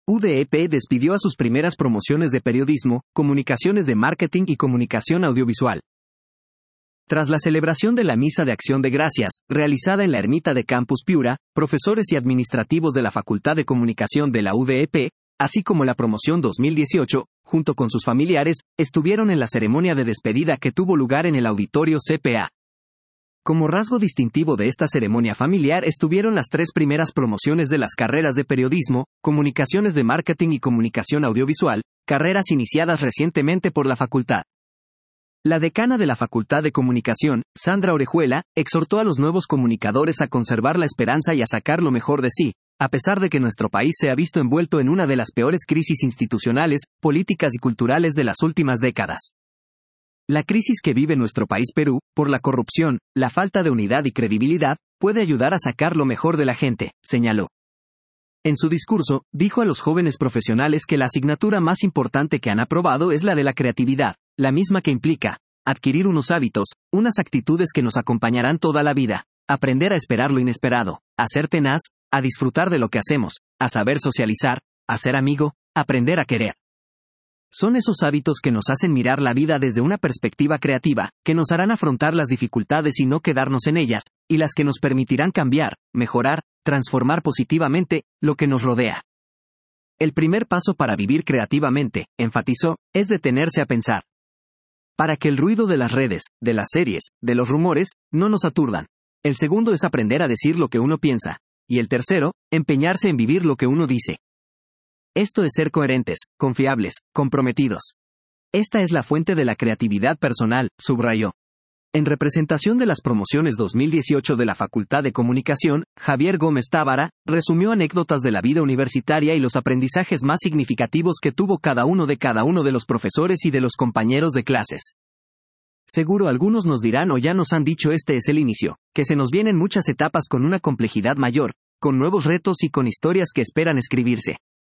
UDEP despidió a sus primeras promociones de periodismo, comunicaciones de marketing y comunicación audiovisual. Tras la celebración de la Misa de Acción de Gracias, realizada en la ermita de Campus Piura, profesores y administrativos de la Facultad de Comunicación de la UDEP, así como la promoción 2018, junto con sus familiares, estuvieron en la ceremonia de despedida que tuvo lugar en el auditorio CPA. Como rasgo distintivo de esta ceremonia familiar estuvieron las 3 primeras promociones de las carreras de periodismo, comunicaciones de marketing y comunicación audiovisual, carreras iniciadas recientemente por la facultad. La decana de la Facultad de Comunicación, Sandra Orejuela, exhortó a los nuevos comunicadores a conservar la esperanza y a sacar lo mejor de sí, a pesar de que nuestro país se ha visto envuelto en una de las peores crisis institucionales, políticas y culturales de las últimas décadas. La crisis que vive nuestro país Perú, por la corrupción, la falta de unidad y credibilidad, puede ayudar a sacar lo mejor de la gente, señaló. En su discurso, dijo a los jóvenes profesionales que la asignatura más importante que han aprobado es la de la creatividad, la misma que implica adquirir unos hábitos, unas actitudes que nos acompañarán toda la vida, aprender a esperar lo inesperado, a ser tenaz, a disfrutar de lo que hacemos, a saber socializar, a ser amigo, aprender a querer. Son esos hábitos que nos hacen mirar la vida desde una perspectiva creativa, que nos harán afrontar las dificultades y no quedarnos en ellas, y las que nos permitirán cambiar, mejorar, transformar positivamente lo que nos rodea. El primer paso para vivir creativamente, enfatizó, es detenerse a pensar. Para que el ruido de las redes, de las series, de los rumores, no nos aturdan. El segundo es aprender a decir lo que uno piensa. Y el tercero, empeñarse en vivir lo que uno dice. Esto es ser coherentes, confiables, comprometidos. Esta es la fuente de la creatividad personal, subrayó. En representación de las promociones 2018 de la Facultad de Comunicación, Javier Gómez Tábara resumió anécdotas de la vida universitaria y los aprendizajes más significativos que tuvo cada uno de los profesores y de los compañeros de clases. Seguro algunos nos dirán o ya nos han dicho este es el inicio, que se nos vienen muchas etapas con una complejidad mayor, con nuevos retos y con historias que esperan escribirse.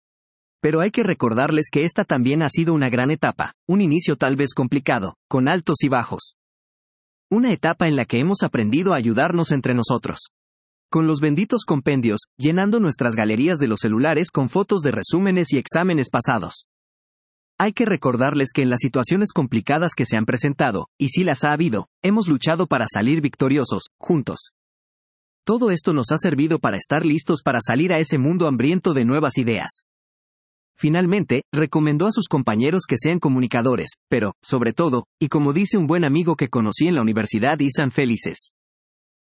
Pero hay que recordarles que esta también ha sido una gran etapa, un inicio tal vez complicado, con altos y bajos. Una etapa en la que hemos aprendido a ayudarnos entre nosotros. Con los benditos compendios, llenando nuestras galerías de los celulares con fotos de resúmenes y exámenes pasados. Hay que recordarles que en las situaciones complicadas que se han presentado, y si las ha habido, hemos luchado para salir victoriosos, juntos. Todo esto nos ha servido para estar listos para salir a ese mundo hambriento de nuevas ideas. Finalmente, recomendó a sus compañeros que sean comunicadores, pero, sobre todo, y como dice un buen amigo que conocí en la universidad y sean felices.